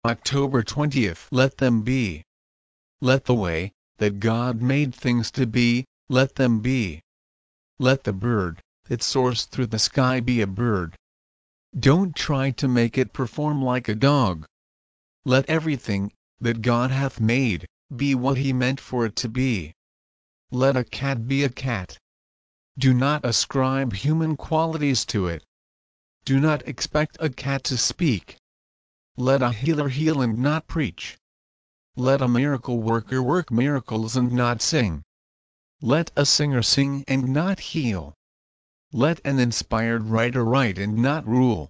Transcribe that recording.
October 20th. Let them be. Let the way that God made things to be, let them be. Let the bird that soars through the sky be a bird. Don't try to make it perform like a dog. Let everything that God hath made be what He meant for it to be. Let a cat be a cat. Do not ascribe human qualities to it. Do not expect a cat to speak. Let a healer heal and not preach. Let a miracle worker work miracles and not sing. Let a singer sing and not heal. Let an inspired writer write and not rule.